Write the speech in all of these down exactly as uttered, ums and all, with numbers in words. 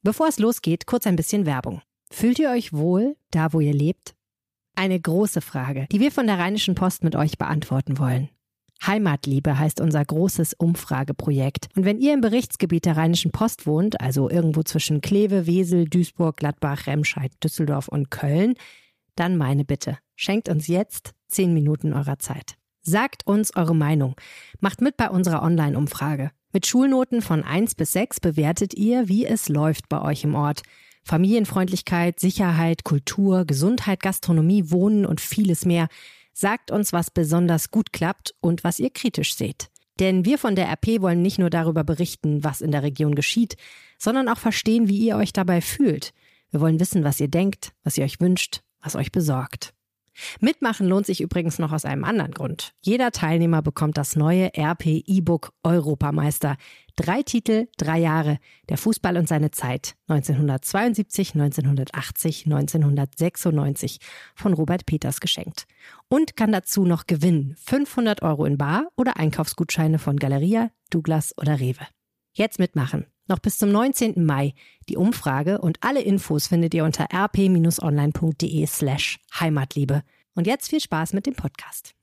Bevor es losgeht, kurz ein bisschen Werbung. Fühlt ihr euch wohl, da wo ihr lebt? Eine große Frage, die wir von der Rheinischen Post mit euch beantworten wollen. Heimatliebe heißt unser großes Umfrageprojekt. Und wenn ihr im Berichtsgebiet der Rheinischen Post wohnt, also irgendwo zwischen Kleve, Wesel, Duisburg, Gladbach, Remscheid, Düsseldorf und Köln, dann meine Bitte, schenkt uns jetzt zehn Minuten eurer Zeit. Sagt uns eure Meinung. Macht mit bei unserer Online-Umfrage. Mit Schulnoten von eins bis sechs bewertet ihr, wie es läuft bei euch im Ort. Familienfreundlichkeit, Sicherheit, Kultur, Gesundheit, Gastronomie, Wohnen und vieles mehr. Sagt uns, was besonders gut klappt und was ihr kritisch seht. Denn wir von der R P wollen nicht nur darüber berichten, was in der Region geschieht, sondern auch verstehen, wie ihr euch dabei fühlt. Wir wollen wissen, was ihr denkt, was ihr euch wünscht, was euch besorgt. Mitmachen lohnt sich übrigens noch aus einem anderen Grund. Jeder Teilnehmer bekommt das neue R P E-Book Europameister. Drei Titel, drei Jahre. Der Fußball und seine Zeit. neunzehnhundertzweiundsiebzig, neunzehnhundertachtzig, neunzehnhundertsechsundneunzig von Robert Peters geschenkt. Und kann dazu noch gewinnen. fünfhundert Euro in Bar oder Einkaufsgutscheine von Galeria, Douglas oder Rewe. Jetzt mitmachen. Noch bis zum neunzehnten Mai. Die Umfrage und alle Infos findet ihr unter rp-online.de slash Heimatliebe. Und jetzt viel Spaß mit dem Podcast.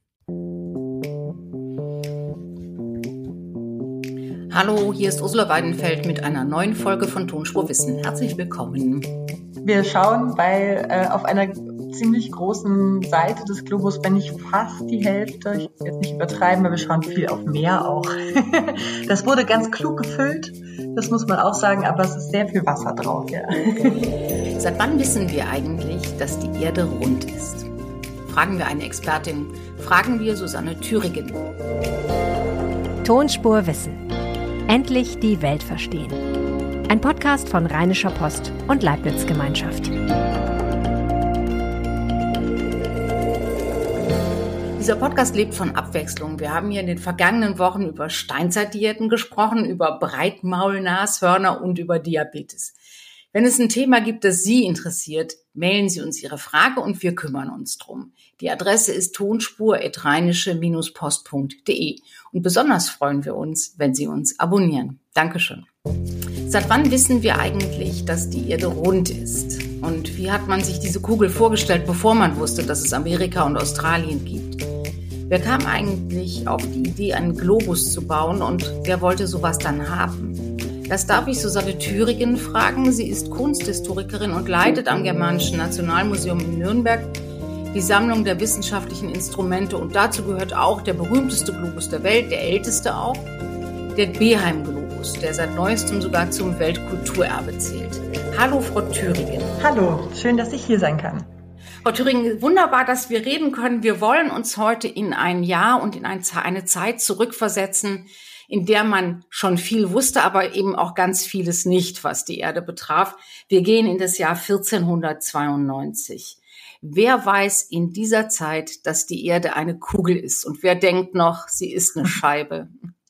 Hallo, hier ist Ursula Weidenfeld mit einer neuen Folge von Tonspur Wissen. Herzlich willkommen. Wir schauen bei äh, auf einer ziemlich großen Seite des Globus, wenn nicht fast die Hälfte, ich will jetzt nicht übertreiben, aber wir schauen viel auf Meer auch. Das wurde ganz klug gefüllt, das muss man auch sagen, aber es ist sehr viel Wasser drauf. Ja. Seit wann wissen wir eigentlich, dass die Erde rund ist? Fragen wir eine Expertin, fragen wir Susanne Thüringen. Tonspur Wissen. Endlich die Welt verstehen. Ein Podcast von Rheinischer Post und Leibniz-Gemeinschaft. Dieser Podcast lebt von Abwechslung. Wir haben hier in den vergangenen Wochen über Steinzeitdiäten gesprochen, über Breitmaulnashörner und über Diabetes. Wenn es ein Thema gibt, das Sie interessiert, mailen Sie uns Ihre Frage und wir kümmern uns drum. Die Adresse ist tonspur at rheinische post punkt de und besonders freuen wir uns, wenn Sie uns abonnieren. Dankeschön. Seit wann wissen wir eigentlich, dass die Erde rund ist? Und wie hat man sich diese Kugel vorgestellt, bevor man wusste, dass es Amerika und Australien gibt? Wer kam eigentlich auf die Idee, einen Globus zu bauen und wer wollte sowas dann haben? Das darf ich Susanne Thüringen fragen. Sie ist Kunsthistorikerin und leitet am Germanischen Nationalmuseum in Nürnberg die Sammlung der wissenschaftlichen Instrumente. Und dazu gehört auch der berühmteste Globus der Welt, der älteste auch, der Beheim-Globus, der seit neuestem sogar zum Weltkulturerbe zählt. Hallo, Frau Thüringen. Hallo, schön, dass ich hier sein kann. Frau Thüringen, wunderbar, dass wir reden können. Wir wollen uns heute in ein Jahr und in eine Zeit zurückversetzen, in der man schon viel wusste, aber eben auch ganz vieles nicht, was die Erde betraf. Wir gehen in das Jahr vierzehnhundertzweiundneunzig. Wer weiß in dieser Zeit, dass die Erde eine Kugel ist? Und wer denkt noch, sie ist eine Scheibe?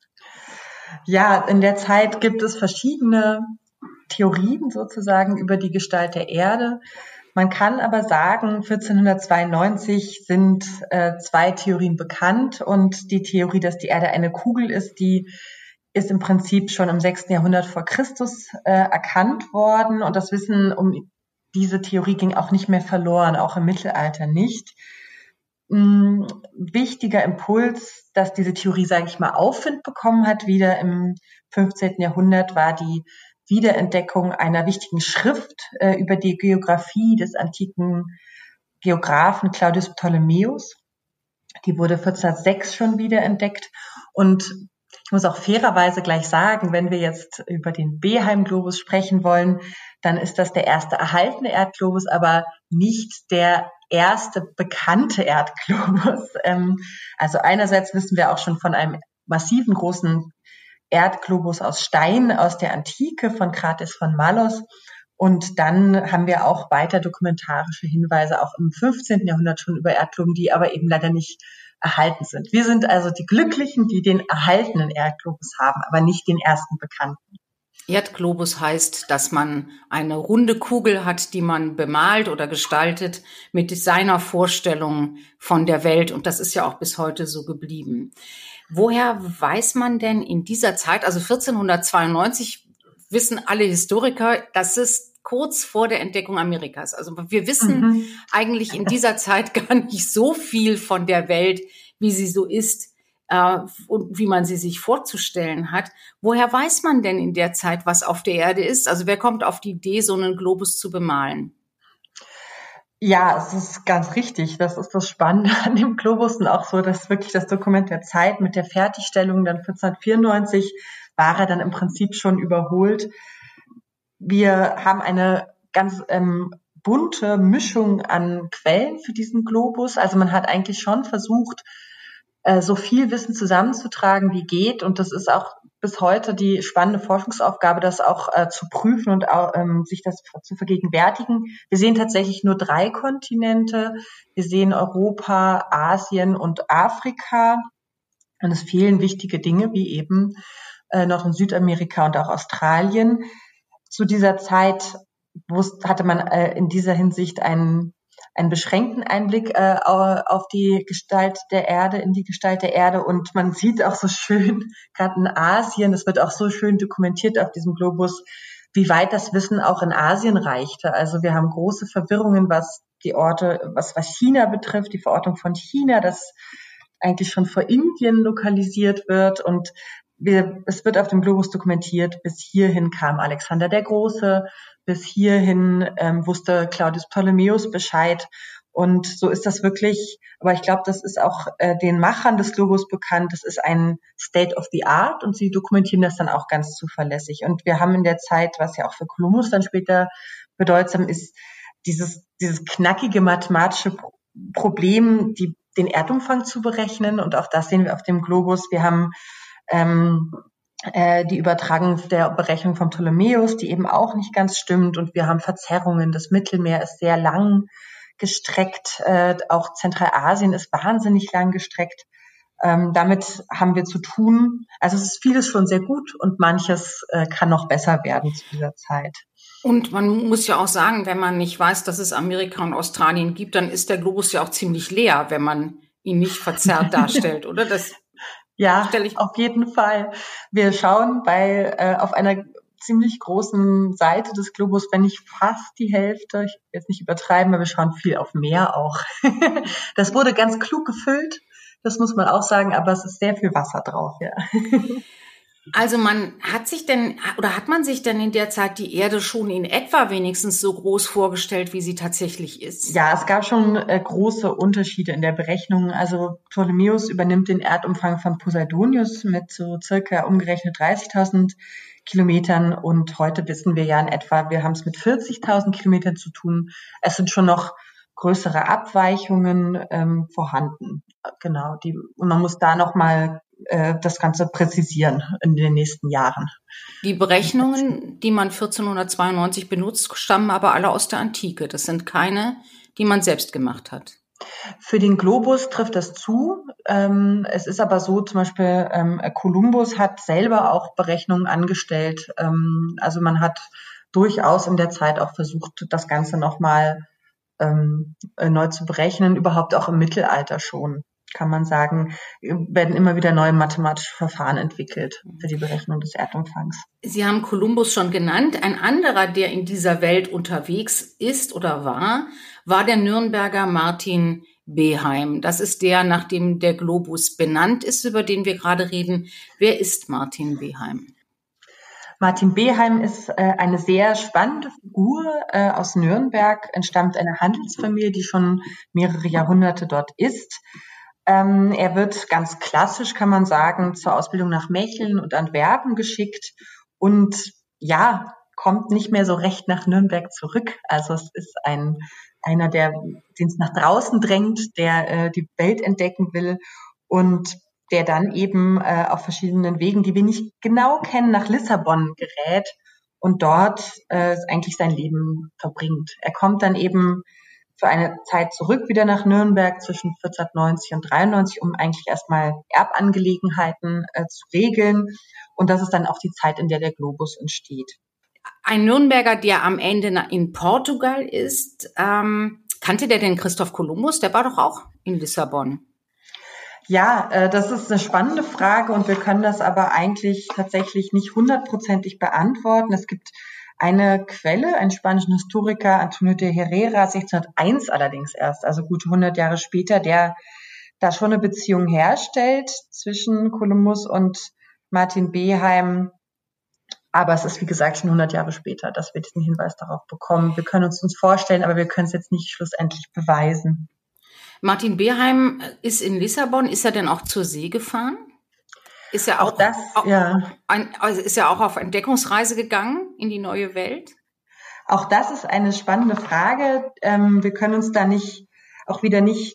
Ja, in der Zeit gibt es verschiedene Theorien sozusagen über die Gestalt der Erde. Man kann aber sagen, vierzehnhundertzweiundneunzig sind äh, zwei Theorien bekannt und die Theorie, dass die Erde eine Kugel ist, die ist im Prinzip schon im sechsten Jahrhundert vor Christus äh, erkannt worden und das Wissen um diese Theorie ging auch nicht mehr verloren, auch im Mittelalter nicht. Ein wichtiger Impuls, dass diese Theorie, sage ich mal, Aufwind bekommen hat, wieder im fünfzehnten Jahrhundert, war die Wiederentdeckung einer wichtigen Schrift äh, über die Geographie des antiken Geographen Claudius Ptolemäus. Die wurde vierzehnhundertsechs schon wiederentdeckt. Und ich muss auch fairerweise gleich sagen, wenn wir jetzt über den Beheim-Globus sprechen wollen, dann ist das der erste erhaltene Erdglobus, aber nicht der erste bekannte Erdglobus. Ähm, also einerseits wissen wir auch schon von einem massiven großen Erdglobus aus Stein aus der Antike von Krates von Malos. Und dann haben wir auch weiter dokumentarische Hinweise auch im fünfzehnten Jahrhundert schon über Erdgloben, die aber eben leider nicht erhalten sind. Wir sind also die Glücklichen, die den erhaltenen Erdglobus haben, aber nicht den ersten bekannten. Erdglobus heißt, dass man eine runde Kugel hat, die man bemalt oder gestaltet mit seiner Vorstellung von der Welt. Und das ist ja auch bis heute so geblieben. Woher weiß man denn in dieser Zeit, also vierzehnhundertzweiundneunzig, wissen alle Historiker, das ist kurz vor der Entdeckung Amerikas. Also wir wissen mhm. eigentlich in dieser Zeit gar nicht so viel von der Welt, wie sie so ist äh, und wie man sie sich vorzustellen hat. Woher weiß man denn in der Zeit, was auf der Erde ist? Also wer kommt auf die Idee, so einen Globus zu bemalen? Ja, es ist ganz richtig. Das ist das Spannende an dem Globus und auch so, dass wirklich das Dokument der Zeit mit der Fertigstellung dann vierzehnhundertvierundneunzig war er dann im Prinzip schon überholt. Wir haben eine ganz ähm, bunte Mischung an Quellen für diesen Globus. Also man hat eigentlich schon versucht, äh, so viel Wissen zusammenzutragen, wie geht. Und das ist auch bis heute die spannende Forschungsaufgabe, das auch äh, zu prüfen und auch, ähm, sich das zu vergegenwärtigen. Wir sehen tatsächlich nur drei Kontinente. Wir sehen Europa, Asien und Afrika. Und es fehlen wichtige Dinge wie eben äh, Nord- und Südamerika und auch Australien. Zu dieser Zeit wusste, hatte man äh, in dieser Hinsicht einen, einen beschränkten Einblick äh, auf die Gestalt der Erde, in die Gestalt der Erde. Und man sieht auch so schön, gerade in Asien, das wird auch so schön dokumentiert auf diesem Globus, wie weit das Wissen auch in Asien reichte. Also wir haben große Verwirrungen, was die Orte, was, was China betrifft, die Verortung von China, das eigentlich schon vor Indien lokalisiert wird. Und Wir, es wird auf dem Globus dokumentiert, bis hierhin kam Alexander der Große, bis hierhin ähm, wusste Claudius Ptolemäus Bescheid. Und so ist das wirklich, aber ich glaube, das ist auch äh, den Machern des Globus bekannt, das ist ein State of the Art und sie dokumentieren das dann auch ganz zuverlässig. Und wir haben in der Zeit, was ja auch für Kolumbus dann später bedeutsam ist, dieses, dieses knackige mathematische Pro- Problem, die, den Erdumfang zu berechnen. Und auch das sehen wir auf dem Globus. Wir haben Ähm, äh, die Übertragung der Berechnung von Ptolemäus, die eben auch nicht ganz stimmt. Und wir haben Verzerrungen. Das Mittelmeer ist sehr lang gestreckt. Äh, auch Zentralasien ist wahnsinnig lang gestreckt. Ähm, damit haben wir zu tun. Also es ist vieles schon sehr gut und manches äh, kann noch besser werden zu dieser Zeit. Und man muss ja auch sagen, wenn man nicht weiß, dass es Amerika und Australien gibt, dann ist der Globus ja auch ziemlich leer, wenn man ihn nicht verzerrt darstellt, oder? Das Ja, auf jeden Fall. Wir schauen bei äh, auf einer ziemlich großen Seite des Globus, wenn nicht fast die Hälfte, ich will jetzt nicht übertreiben, aber wir schauen viel auf Meer auch. Das wurde ganz klug gefüllt, das muss man auch sagen, aber es ist sehr viel Wasser drauf, ja. Also man hat sich denn, oder hat man sich denn in der Zeit die Erde schon in etwa wenigstens so groß vorgestellt, wie sie tatsächlich ist? Ja, es gab schon äh, große Unterschiede in der Berechnung. Also Ptolemäus übernimmt den Erdumfang von Poseidonius mit so circa umgerechnet dreißigtausend Kilometern und heute wissen wir ja in etwa, wir haben es mit vierzigtausend Kilometern zu tun. Es sind schon noch größere Abweichungen ähm, vorhanden. Genau, die, und man muss da nochmal das Ganze präzisieren in den nächsten Jahren. Die Berechnungen, die man vierzehnhundertzweiundneunzig benutzt, stammen aber alle aus der Antike. Das sind keine, die man selbst gemacht hat. Für den Globus trifft das zu. Es ist aber so, zum Beispiel Kolumbus hat selber auch Berechnungen angestellt. Also man hat durchaus in der Zeit auch versucht, das Ganze nochmal neu zu berechnen, überhaupt auch im Mittelalter schon. Kann man sagen, werden immer wieder neue mathematische Verfahren entwickelt für die Berechnung des Erdumfangs. Sie haben Kolumbus schon genannt. Ein anderer, der in dieser Welt unterwegs ist oder war, war der Nürnberger Martin Beheim. Das ist der, nach dem der Globus benannt ist, über den wir gerade reden. Wer ist Martin Beheim? Martin Beheim ist äh, eine sehr spannende Figur äh, aus Nürnberg, entstammt einer Handelsfamilie, die schon mehrere Jahrhunderte dort ist. Ähm, er wird ganz klassisch, kann man sagen, zur Ausbildung nach Mecheln und Antwerpen geschickt und ja, kommt nicht mehr so recht nach Nürnberg zurück. Also es ist ein einer, der den es nach draußen drängt, der äh, die Welt entdecken will und der dann eben äh, auf verschiedenen Wegen, die wir nicht genau kennen, nach Lissabon gerät und dort äh, eigentlich sein Leben verbringt. Er kommt dann eben für eine Zeit zurück wieder nach Nürnberg zwischen vierzehnhundertneunzig und dreiundneunzig, um eigentlich erstmal Erbangelegenheiten äh, zu regeln. Und das ist dann auch die Zeit, in der der Globus entsteht. Ein Nürnberger, der am Ende in Portugal ist, ähm, kannte der denn Christoph Kolumbus? Der war doch auch in Lissabon. Ja, äh, das ist eine spannende Frage und wir können das aber eigentlich tatsächlich nicht hundertprozentig beantworten. Es gibt eine Quelle, einen spanischen Historiker, Antonio de Herrera, sechzehnhunderteins allerdings erst, also gute hundert Jahre später, der da schon eine Beziehung herstellt zwischen Kolumbus und Martin Beheim. Aber es ist, wie gesagt, schon hundert Jahre später, dass wir diesen Hinweis darauf bekommen. Wir können uns uns vorstellen, aber wir können es jetzt nicht schlussendlich beweisen. Martin Beheim ist in Lissabon. Ist er denn auch zur See gefahren? Ist er auch, auch das, auch ja. ein, also ist er auch auf Entdeckungsreise gegangen in die neue Welt? Auch das ist eine spannende Frage. Ähm, wir können uns da nicht, auch wieder nicht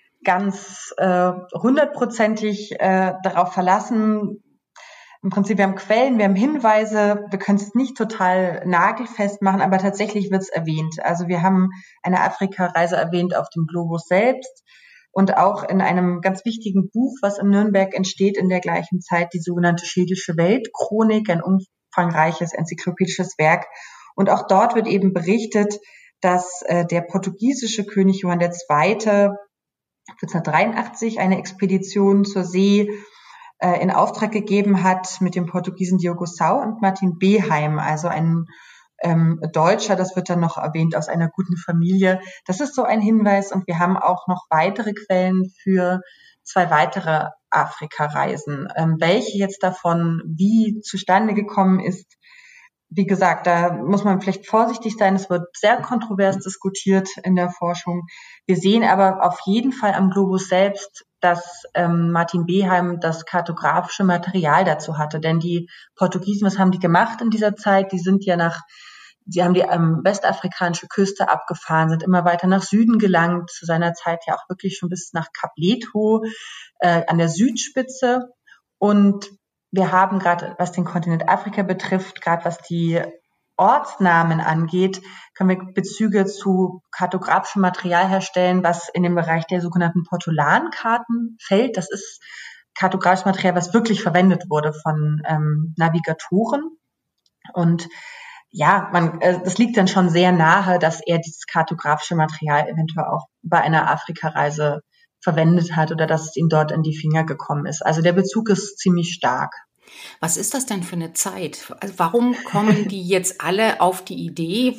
ganz äh, hundertprozentig äh, darauf verlassen. Im Prinzip, wir haben Quellen, wir haben Hinweise, wir können es nicht total nagelfest machen, aber tatsächlich wird es erwähnt. Also wir haben eine Afrika-Reise erwähnt auf dem Globus selbst und auch in einem ganz wichtigen Buch, was in Nürnberg entsteht in der gleichen Zeit, die sogenannte Schädische Weltchronik, ein umfangreiches enzyklopädisches Werk. Und auch dort wird eben berichtet, dass äh, der portugiesische König Johann der Zweite vierzehnhundertdreiundachtzig eine Expedition zur See äh, in Auftrag gegeben hat mit dem Portugiesen Diogo Sau und Martin Beheim, also ein ähm, Deutscher, das wird dann noch erwähnt, aus einer guten Familie. Das ist so ein Hinweis und wir haben auch noch weitere Quellen für zwei weitere Afrika-Reisen. Ähm, welche jetzt davon wie zustande gekommen ist, wie gesagt, da muss man vielleicht vorsichtig sein. Es wird sehr kontrovers diskutiert in der Forschung. Wir sehen aber auf jeden Fall am Globus selbst, dass ähm, Martin Beheim das kartografische Material dazu hatte. Denn die Portugiesen, was haben die gemacht in dieser Zeit? Die sind ja nach, sie haben die ähm, westafrikanische Küste abgefahren, sind immer weiter nach Süden gelangt, zu seiner Zeit ja auch wirklich schon bis nach Kap Leto äh, an der Südspitze. Und wir haben gerade, was den Kontinent Afrika betrifft, gerade was die Ortsnamen angeht, können wir Bezüge zu kartografischem Material herstellen, was in den Bereich der sogenannten Portolankarten fällt. Das ist kartografisches Material, was wirklich verwendet wurde von ähm, Navigatoren. Und ja, man, äh, das liegt dann schon sehr nahe, dass er dieses kartografische Material eventuell auch bei einer Afrikareise verwendet hat oder dass es ihm dort in die Finger gekommen ist. Also der Bezug ist ziemlich stark. Was ist das denn für eine Zeit? Also warum kommen die jetzt alle auf die Idee,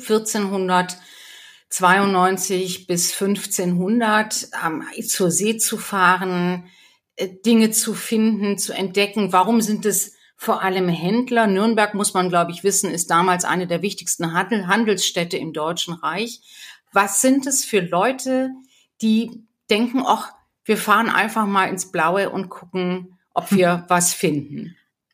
vierzehnhundertzweiundneunzig bis fünfzehnhundert ähm, zur See zu fahren, äh, Dinge zu finden, zu entdecken? Warum sind es vor allem Händler? Nürnberg, muss man, glaube ich, wissen, ist damals eine der wichtigsten Handel- Handelsstädte im Deutschen Reich. Was sind es für Leute, die denken, ach, wir fahren einfach mal ins Blaue und gucken, ob wir was finden?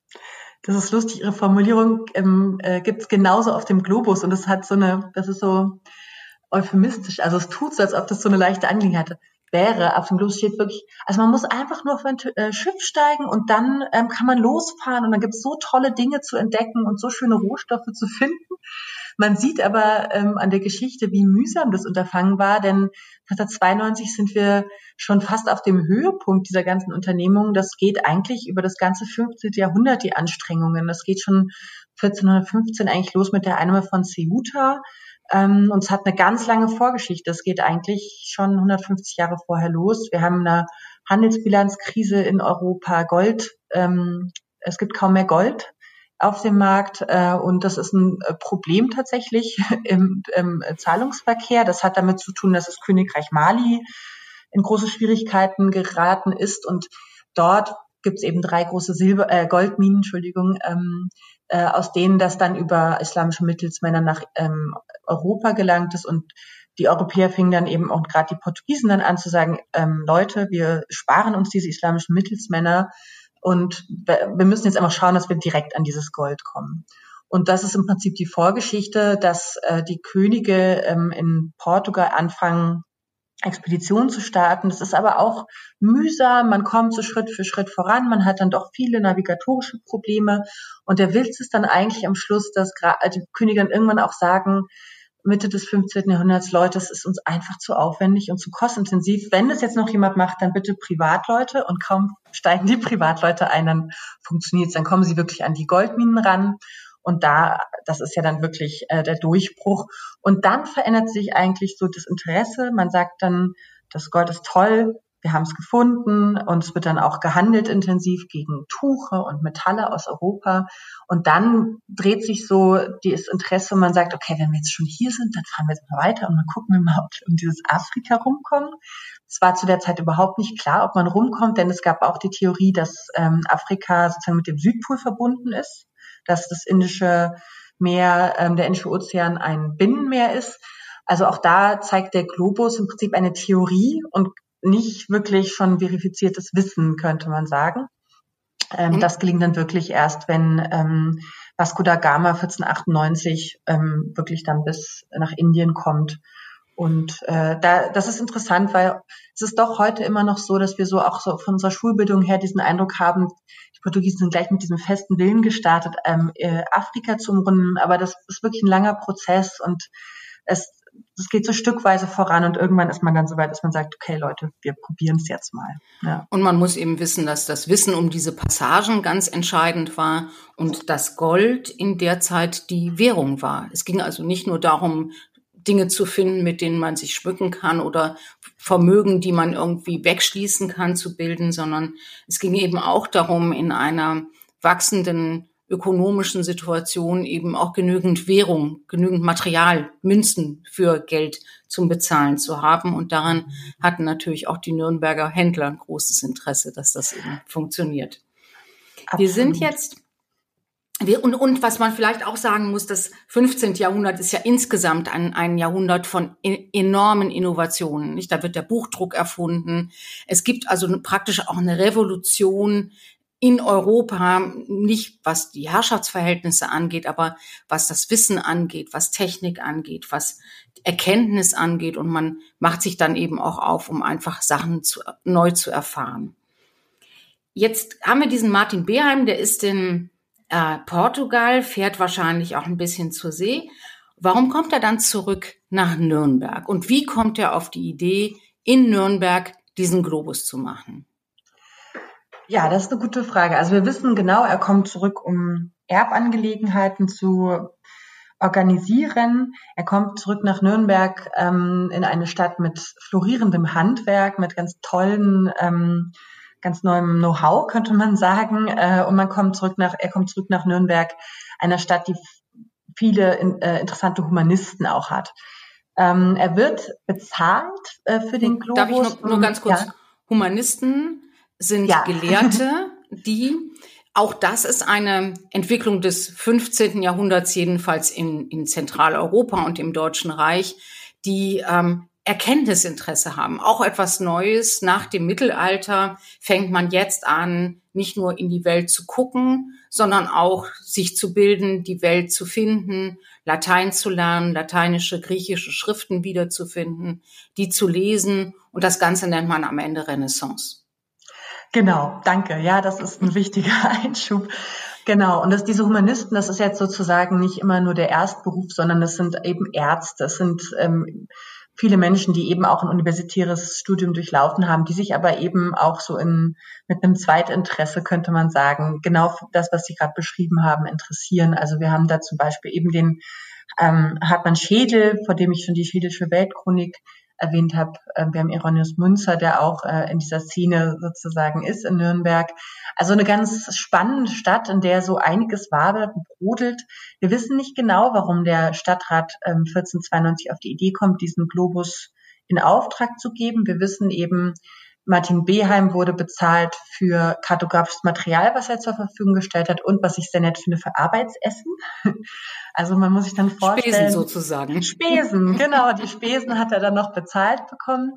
Das ist lustig, Ihre Formulierung ähm, äh, gibt es genauso auf dem Globus und es hat so eine, das ist so euphemistisch, also es tut so, als ob das so eine leichte Angelegenheit wäre. Auf dem Globus steht wirklich, also man muss einfach nur auf ein äh, Schiff steigen und dann ähm, kann man losfahren und dann gibt es so tolle Dinge zu entdecken und so schöne Rohstoffe zu finden. Man sieht aber ähm, an der Geschichte, wie mühsam das Unterfangen war, denn neunzehnhundertzweiundneunzig sind wir schon fast auf dem Höhepunkt dieser ganzen Unternehmung. Das geht eigentlich über das ganze fünfzehnte Jahrhundert, die Anstrengungen. Das geht schon vierzehnhundertfünfzehn eigentlich los mit der Einnahme von Ceuta. Ähm, und es hat eine ganz lange Vorgeschichte. Es geht eigentlich schon hundertfünfzig Jahre vorher los. Wir haben eine Handelsbilanzkrise in Europa, Gold, ähm, es gibt kaum mehr Gold auf dem Markt äh, und das ist ein Problem tatsächlich im, im Zahlungsverkehr. Das hat damit zu tun, dass das Königreich Mali in große Schwierigkeiten geraten ist und dort gibt es eben drei große Silber äh, Goldminen, Entschuldigung, ähm, äh, aus denen das dann über islamische Mittelsmänner nach ähm, Europa gelangt ist und die Europäer fingen dann eben auch gerade die Portugiesen dann an zu sagen, ähm, Leute, wir sparen uns diese islamischen Mittelsmänner und wir müssen jetzt einfach schauen, dass wir direkt an dieses Gold kommen. Und das ist im Prinzip die Vorgeschichte, dass äh, die Könige ähm, in Portugal anfangen, Expeditionen zu starten. Das ist aber auch mühsam. Man kommt so Schritt für Schritt voran. Man hat dann doch viele navigatorische Probleme. Und der Witz ist dann eigentlich am Schluss, dass die Könige dann irgendwann auch sagen, Mitte des fünfzehnten Jahrhunderts, Leute, es ist uns einfach zu aufwendig und zu kostintensiv. Wenn das jetzt noch jemand macht, dann bitte Privatleute und kaum steigen die Privatleute ein, dann funktioniert es, dann kommen sie wirklich an die Goldminen ran und da, das ist ja dann wirklich äh, der Durchbruch und dann verändert sich eigentlich so das Interesse. Man sagt dann, das Gold ist toll, wir haben es gefunden und es wird dann auch gehandelt intensiv gegen Tuche und Metalle aus Europa. Und dann dreht sich so das Interesse und man sagt, okay, wenn wir jetzt schon hier sind, dann fahren wir jetzt mal weiter und dann gucken wir mal, ob wir um dieses Afrika rumkommen. Es war zu der Zeit überhaupt nicht klar, ob man rumkommt, denn es gab auch die Theorie, dass ähm, Afrika sozusagen mit dem Südpol verbunden ist, dass das Indische Meer, ähm, der Indische Ozean ein Binnenmeer ist. Also auch da zeigt der Globus im Prinzip eine Theorie und nicht wirklich schon verifiziertes Wissen, könnte man sagen. Ähm, mhm. Das gelingt dann wirklich erst, wenn ähm, Vasco da Gama vierzehnhundertachtundneunzig ähm, wirklich dann bis nach Indien kommt. Und äh, da, das ist interessant, weil es ist doch heute immer noch so, dass wir so auch so von unserer Schulbildung her diesen Eindruck haben, die Portugiesen sind gleich mit diesem festen Willen gestartet, ähm, äh, Afrika zu umrunden. Aber das ist wirklich ein langer Prozess und es es geht so stückweise voran und irgendwann ist man dann so weit, dass man sagt, okay Leute, wir probieren es jetzt mal. Ja. Und man muss eben wissen, dass das Wissen um diese Passagen ganz entscheidend war und dass Gold in der Zeit die Währung war. Es ging also nicht nur darum, Dinge zu finden, mit denen man sich schmücken kann oder Vermögen, die man irgendwie wegschließen kann, zu bilden, sondern es ging eben auch darum, in einer wachsenden ökonomischen Situation eben auch genügend Währung, genügend Material, Münzen für Geld zum Bezahlen zu haben. Und daran hatten natürlich auch die Nürnberger Händler ein großes Interesse, dass das eben funktioniert. Absolut. Wir sind jetzt, wir, und, und was man vielleicht auch sagen muss, das fünfzehnte Jahrhundert ist ja insgesamt ein, ein Jahrhundert von e- enormen Innovationen. Nicht? Da wird der Buchdruck erfunden. Es gibt also praktisch auch eine Revolution in Europa, nicht was die Herrschaftsverhältnisse angeht, aber was das Wissen angeht, was Technik angeht, was Erkenntnis angeht. Und man macht sich dann eben auch auf, um einfach Sachen zu, neu zu erfahren. Jetzt haben wir diesen Martin Beheim, der ist in äh, Portugal, fährt wahrscheinlich auch ein bisschen zur See. Warum kommt er dann zurück nach Nürnberg? Und wie kommt er auf die Idee, in Nürnberg diesen Globus zu machen? Ja, das ist eine gute Frage. Also wir wissen genau, er kommt zurück, um Erbangelegenheiten zu organisieren. Er kommt zurück nach Nürnberg ähm, in eine Stadt mit florierendem Handwerk, mit ganz tollen, ähm, ganz neuem Know-how, könnte man sagen. Äh, und man kommt zurück nach, er kommt zurück nach Nürnberg, einer Stadt, die viele in, äh, interessante Humanisten auch hat. Ähm, er wird bezahlt äh, für den Globus. Darf ich nur, nur ganz kurz? Ja. Humanisten sind ja. Gelehrte, die, auch das ist eine Entwicklung des fünfzehnten Jahrhunderts, jedenfalls in, in Zentraleuropa und im Deutschen Reich, die ähm, Erkenntnisinteresse haben. Auch etwas Neues. Nach dem Mittelalter fängt man jetzt an, nicht nur in die Welt zu gucken, sondern auch sich zu bilden, die Welt zu finden, Latein zu lernen, lateinische, griechische Schriften wiederzufinden, die zu lesen. Und das Ganze nennt man am Ende Renaissance. Genau, danke. Ja, das ist ein wichtiger Einschub. Genau. Und dass diese Humanisten, das ist jetzt sozusagen nicht immer nur der Erstberuf, sondern das sind eben Ärzte, es sind ähm, viele Menschen, die eben auch ein universitäres Studium durchlaufen haben, die sich aber eben auch so in, mit einem Zweitinteresse, könnte man sagen, genau das, was Sie gerade beschrieben haben, interessieren. Also wir haben da zum Beispiel eben den ähm, Hartmann Schedel, vor dem ich schon die Schädelsche Weltchronik erwähnt habe. Wir haben Hieronymus Münzer, der auch äh, in dieser Szene sozusagen ist in Nürnberg. Also eine ganz spannende Stadt, in der so einiges wabert und brodelt. Wir wissen nicht genau, warum der Stadtrat ähm, vierzehnhundertzweiundneunzig auf die Idee kommt, diesen Globus in Auftrag zu geben. Wir wissen eben, Martin Beheim wurde bezahlt für kartografisches Material, was er zur Verfügung gestellt hat und, was ich sehr nett finde, für Arbeitsessen. Also man muss sich dann vorstellen. Spesen sozusagen. Spesen, genau. Die Spesen hat er dann noch bezahlt bekommen.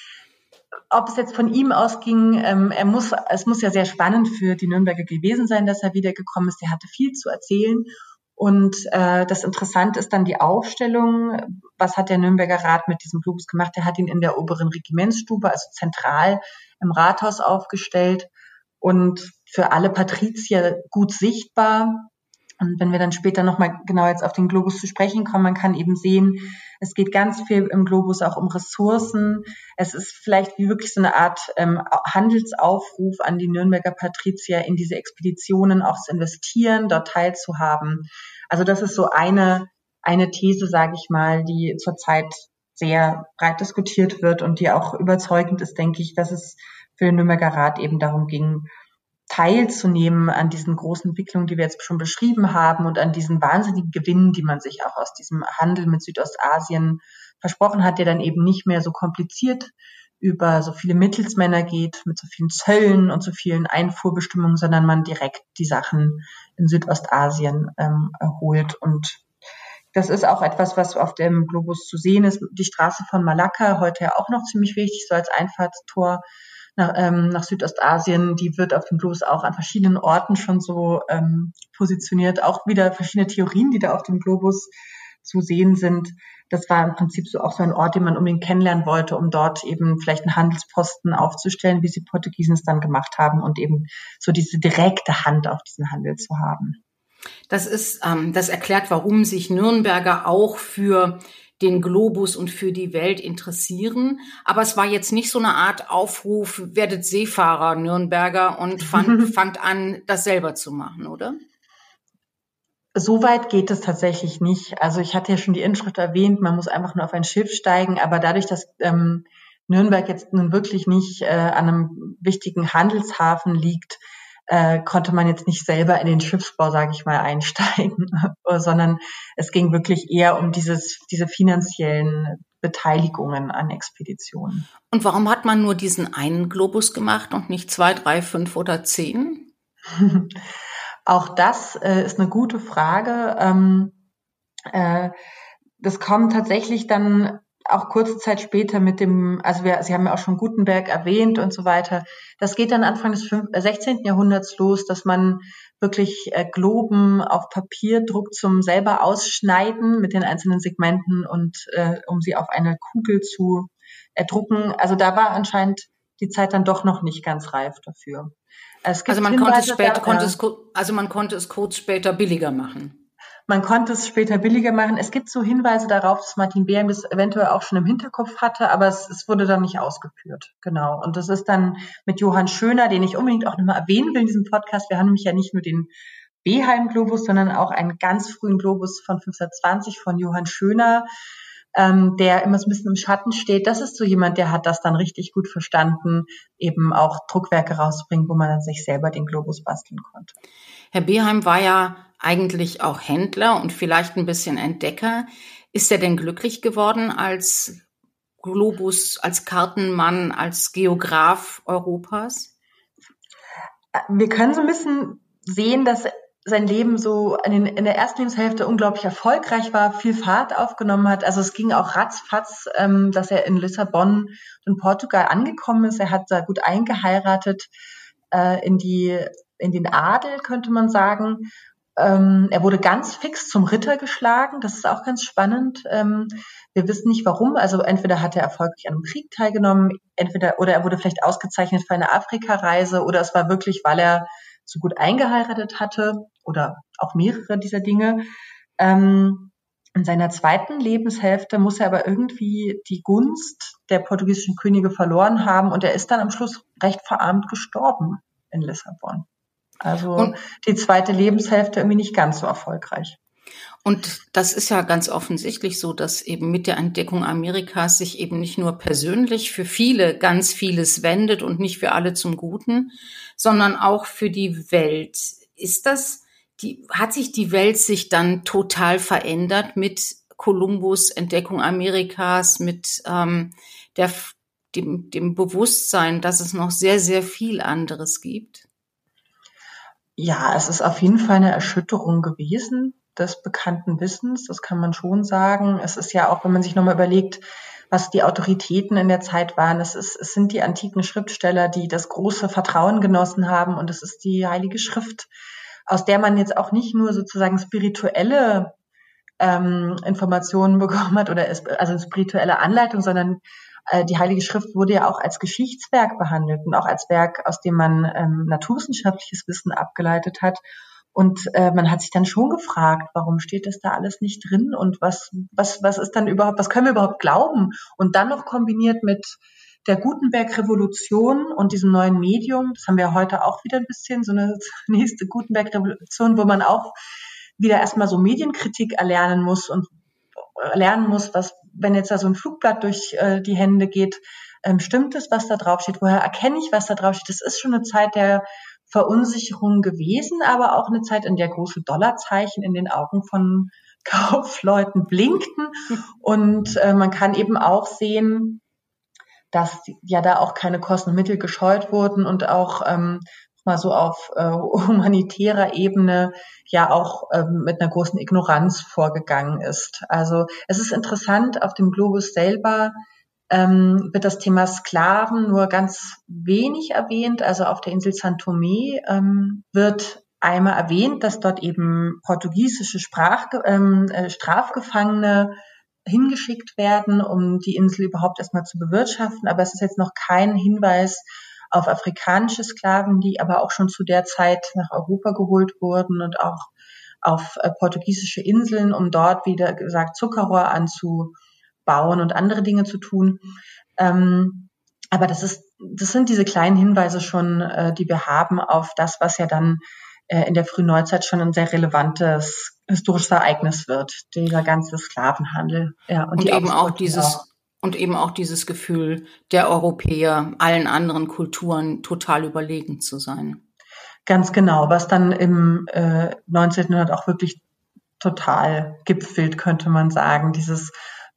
Ob es jetzt von ihm ausging, ähm, er muss, es muss ja sehr spannend für die Nürnberger gewesen sein, dass er wiedergekommen ist. Er hatte viel zu erzählen. Und äh, das Interessante ist dann die Aufstellung. Was hat der Nürnberger Rat mit diesem Globus gemacht? Er hat ihn in der oberen Regimentsstube, also zentral im Rathaus aufgestellt und für alle Patrizier gut sichtbar. Und wenn wir dann später nochmal genau jetzt auf den Globus zu sprechen kommen, man kann eben sehen, es geht ganz viel im Globus auch um Ressourcen. Es ist vielleicht wie wirklich so eine Art ähm, Handelsaufruf an die Nürnberger Patrizier, in diese Expeditionen auch zu investieren, dort teilzuhaben. Also das ist so eine, eine These, sage ich mal, die zurzeit sehr breit diskutiert wird und die auch überzeugend ist, denke ich, dass es für den Nürnberger Rat eben darum ging, teilzunehmen an diesen großen Entwicklungen, die wir jetzt schon beschrieben haben und an diesen wahnsinnigen Gewinnen, die man sich auch aus diesem Handel mit Südostasien versprochen hat, der dann eben nicht mehr so kompliziert über so viele Mittelsmänner geht, mit so vielen Zöllen und so vielen Einfuhrbestimmungen, sondern man direkt die Sachen in Südostasien ähm, erholt. Und das ist auch etwas, was auf dem Globus zu sehen ist. Die Straße von Malakka, heute ja auch noch ziemlich wichtig, so als Einfahrtstor nach, ähm, nach Südostasien, die wird auf dem Globus auch an verschiedenen Orten schon so ähm, positioniert. Auch wieder verschiedene Theorien, die da auf dem Globus zu sehen sind. Das war im Prinzip so auch so ein Ort, den man unbedingt kennenlernen wollte, um dort eben vielleicht einen Handelsposten aufzustellen, wie sie Portugiesen es dann gemacht haben und eben so diese direkte Hand auf diesen Handel zu haben. Das ist, ähm, das erklärt, warum sich Nürnberger auch für den Globus und für die Welt interessieren. Aber es war jetzt nicht so eine Art Aufruf, werdet Seefahrer, Nürnberger, und fang, fangt an, das selber zu machen, oder? So weit geht es tatsächlich nicht. Also ich hatte ja schon die Inschrift erwähnt, man muss einfach nur auf ein Schiff steigen. Aber dadurch, dass ähm, Nürnberg jetzt nun wirklich nicht äh, an einem wichtigen Handelshafen liegt, äh, konnte man jetzt nicht selber in den Schiffsbau, sage ich mal, einsteigen, sondern es ging wirklich eher um dieses, diese finanziellen Beteiligungen an Expeditionen. Und warum hat man nur diesen einen Globus gemacht und nicht zwei, drei, fünf oder zehn? Auch das äh, ist eine gute Frage. Ähm, äh, das kommt tatsächlich dann auch kurze Zeit später mit dem, also wir, Sie haben ja auch schon Gutenberg erwähnt und so weiter. Das geht dann Anfang des sechzehnten. Jahrhunderts los, dass man wirklich äh, Globen auf Papier druckt zum selber Ausschneiden mit den einzelnen Segmenten und äh, um sie auf eine Kugel zu erdrucken. Also da war anscheinend die Zeit dann doch noch nicht ganz reif dafür. Es gibt also man konnte es später, da, konnte es, also man konnte es kurz später billiger machen. Man konnte es später billiger machen. Es gibt so Hinweise darauf, dass Martin Behrens das eventuell auch schon im Hinterkopf hatte, aber es, es wurde dann nicht ausgeführt. Genau. Und das ist dann mit Johann Schöner, den ich unbedingt auch nochmal erwähnen will in diesem Podcast. Wir haben nämlich ja nicht nur den Beheim-Globus, sondern auch einen ganz frühen Globus von fünfzehnhundertzwanzig von Johann Schöner, ähm, der immer so ein bisschen im Schatten steht. Das ist so jemand, der hat das dann richtig gut verstanden, eben auch Druckwerke rauszubringen, wo man dann sich selber den Globus basteln konnte. Herr Beheim war ja eigentlich auch Händler und vielleicht ein bisschen Entdecker. Ist er denn glücklich geworden als Globus, als Kartenmann, als Geograf Europas? Wir können so ein bisschen sehen, dass sein Leben so in, in der ersten Lebenshälfte unglaublich erfolgreich war, viel Fahrt aufgenommen hat. Also es ging auch ratzfatz, ähm, dass er in Lissabon und Portugal angekommen ist. Er hat da gut eingeheiratet äh, in die in den Adel, könnte man sagen. Ähm, er wurde ganz fix zum Ritter geschlagen. Das ist auch ganz spannend. Ähm, wir wissen nicht warum. Also entweder hat er erfolgreich an einem Krieg teilgenommen, entweder oder er wurde vielleicht ausgezeichnet für eine Afrikareise oder es war wirklich, weil er so gut eingeheiratet hatte oder auch mehrere dieser Dinge. Ähm, in seiner zweiten Lebenshälfte muss er aber irgendwie die Gunst der portugiesischen Könige verloren haben und er ist dann am Schluss recht verarmt gestorben in Lissabon. Also und die zweite Lebenshälfte irgendwie nicht ganz so erfolgreich. Und das ist ja ganz offensichtlich so, dass eben mit der Entdeckung Amerikas sich eben nicht nur persönlich für viele ganz vieles wendet und nicht für alle zum Guten, sondern auch für die Welt. Ist das, die, hat sich die Welt sich dann total verändert mit Kolumbus, Entdeckung Amerikas, mit ähm, der, dem, dem Bewusstsein, dass es noch sehr, sehr viel anderes gibt? Ja, es ist auf jeden Fall eine Erschütterung gewesen des bekannten Wissens, das kann man schon sagen. Es ist ja auch, wenn man sich nochmal überlegt, was die Autoritäten in der Zeit waren, es, ist, es sind die antiken Schriftsteller, die das große Vertrauen genossen haben und es ist die Heilige Schrift, aus der man jetzt auch nicht nur sozusagen spirituelle ähm, Informationen bekommen hat oder es, also spirituelle Anleitung, sondern die Heilige Schrift wurde ja auch als Geschichtswerk behandelt und auch als Werk, aus dem man ähm, naturwissenschaftliches Wissen abgeleitet hat. Und äh, man hat sich dann schon gefragt, warum steht das da alles nicht drin und was, was, was ist dann überhaupt, was können wir überhaupt glauben? Und dann noch kombiniert mit der Gutenberg-Revolution und diesem neuen Medium, das haben wir heute auch wieder ein bisschen, so eine nächste Gutenberg-Revolution, wo man auch wieder erstmal so Medienkritik erlernen muss und lernen muss, was, wenn jetzt da so ein Flugblatt durch äh, die Hände geht, ähm, stimmt es, was da drauf steht? Woher erkenne ich, was da drauf steht? Das ist schon eine Zeit der Verunsicherung gewesen, aber auch eine Zeit, in der große Dollarzeichen in den Augen von Kaufleuten blinkten. Und äh, man kann eben auch sehen, dass ja da auch keine Kosten und Mittel gescheut wurden und auch ähm, mal so auf äh, humanitärer Ebene ja auch ähm, mit einer großen Ignoranz vorgegangen ist. Also es ist interessant, auf dem Globus selber ähm, wird das Thema Sklaven nur ganz wenig erwähnt. Also auf der Insel San Tomé ähm, wird einmal erwähnt, dass dort eben portugiesische Sprach, ähm, äh, Strafgefangene hingeschickt werden, um die Insel überhaupt erstmal zu bewirtschaften. Aber es ist jetzt noch kein Hinweis auf afrikanische Sklaven, die aber auch schon zu der Zeit nach Europa geholt wurden und auch auf äh, portugiesische Inseln, um dort, wie gesagt, Zuckerrohr anzubauen und andere Dinge zu tun. Ähm, aber das ist, das sind diese kleinen Hinweise schon, äh, die wir haben auf das, was ja dann äh, in der frühen Neuzeit schon ein sehr relevantes historisches Ereignis wird, dieser ganze Sklavenhandel. Ja, und, und die eben auch Ausbeutung dieses auch. Und eben auch dieses Gefühl der Europäer, allen anderen Kulturen total überlegen zu sein. Ganz genau, was dann im äh, neunzehnten. Jahrhundert auch wirklich total gipfelt, könnte man sagen, dieses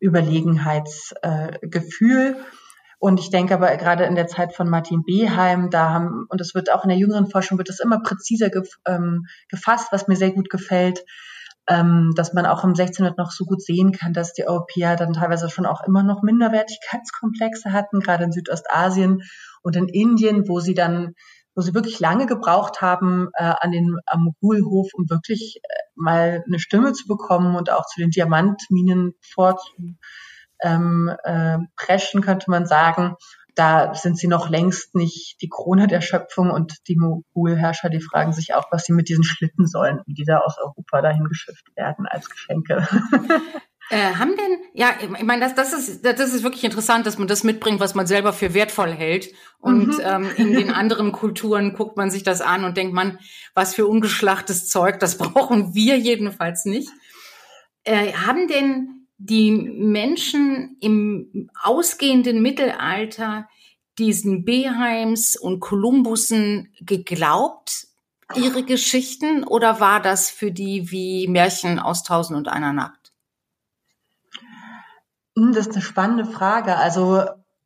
Überlegenheitsgefühl. Äh, und ich denke aber gerade in der Zeit von Martin Beheim, da haben, und es wird auch in der jüngeren Forschung, wird es immer präziser gef- ähm, gefasst, was mir sehr gut gefällt, ähm, dass man auch im sechzehnten. Jahrhundert noch so gut sehen kann, dass die Europäer dann teilweise schon auch immer noch Minderwertigkeitskomplexe hatten, gerade in Südostasien und in Indien, wo sie dann, wo sie wirklich lange gebraucht haben äh, an den am Mogulhof, um wirklich äh, mal eine Stimme zu bekommen und auch zu den Diamantminen vorzupreschen, ähm, äh, preschen, könnte man sagen. Da sind sie noch längst nicht die Krone der Schöpfung und die Mogulherrscher, die fragen sich auch, was sie mit diesen Schlittensäulen, die da aus Europa dahin geschifft werden als Geschenke. Äh, haben denn, ja, ich meine, das, das ist, das ist wirklich interessant, dass man das mitbringt, was man selber für wertvoll hält. Und mhm. ähm, in den anderen Kulturen guckt man sich das an und denkt man, was für ungeschlachtes Zeug, das brauchen wir jedenfalls nicht. Äh, haben denn die Menschen im ausgehenden Mittelalter diesen Beheims und Kolumbussen geglaubt, ihre Geschichten, oder war das für die wie Märchen aus Tausend und einer Nacht? Das ist eine spannende Frage. Also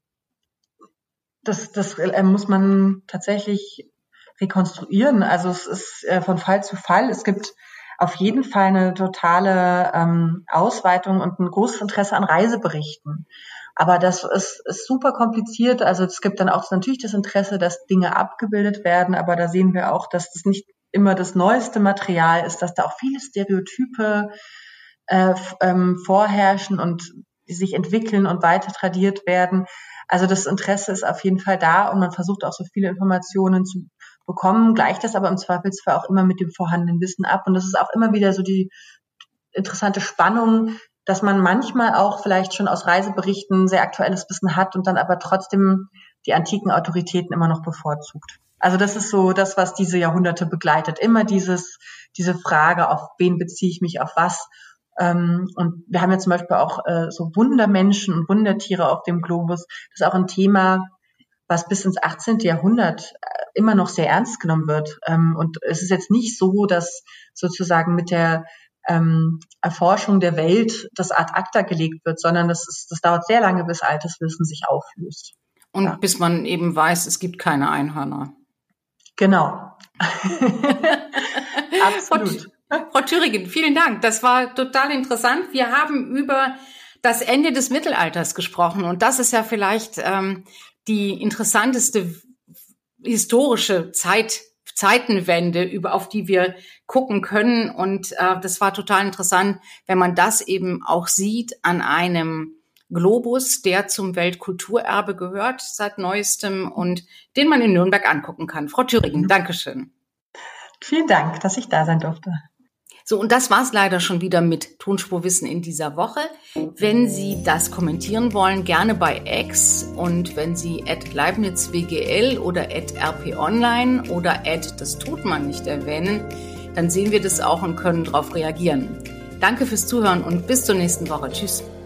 das, das äh, muss man tatsächlich rekonstruieren. Also es ist äh, von Fall zu Fall. Es gibt auf jeden Fall eine totale ähm, Ausweitung und ein großes Interesse an Reiseberichten. Aber das ist, ist super kompliziert. Also es gibt dann auch natürlich das Interesse, dass Dinge abgebildet werden. Aber da sehen wir auch, dass das nicht immer das neueste Material ist, dass da auch viele Stereotype äh, ähm, vorherrschen und die sich entwickeln und weiter tradiert werden. Also das Interesse ist auf jeden Fall da und man versucht auch so viele Informationen zu bekommen, gleicht das aber im Zweifelsfall auch immer mit dem vorhandenen Wissen ab. Und das ist auch immer wieder so die interessante Spannung, dass man manchmal auch vielleicht schon aus Reiseberichten sehr aktuelles Wissen hat und dann aber trotzdem die antiken Autoritäten immer noch bevorzugt. Also das ist so das, was diese Jahrhunderte begleitet. Immer dieses, diese Frage, auf wen beziehe ich mich, auf was. Und wir haben ja zum Beispiel auch so Wundermenschen und Wundertiere auf dem Globus. Das ist auch ein Thema, was bis ins achtzehnten. Jahrhundert immer noch sehr ernst genommen wird. Und es ist jetzt nicht so, dass sozusagen mit der ähm, Erforschung der Welt das ad acta gelegt wird, sondern das, ist, das dauert sehr lange, bis altes Wissen sich auflöst. Und ja. bis man eben weiß, es gibt keine Einhörner. Genau. Absolut. Frau Thüringen, vielen Dank. Das war total interessant. Wir haben über das Ende des Mittelalters gesprochen und das ist ja vielleicht ähm, die interessanteste historische Zeit, Zeitenwende, über auf die wir gucken können. Und äh, das war total interessant, wenn man das eben auch sieht an einem Globus, der zum Weltkulturerbe gehört seit neuestem und den man in Nürnberg angucken kann. Frau Thüringen, Dankeschön. Vielen Dank, dass ich da sein durfte. So, und das war's leider schon wieder mit Tonspurwissen in dieser Woche. Wenn Sie das kommentieren wollen, gerne bei X, und wenn Sie at leibnizwgl oder at rponline oder at das tut man nicht erwähnen, dann sehen wir das auch und können darauf reagieren. Danke fürs Zuhören und bis zur nächsten Woche. Tschüss.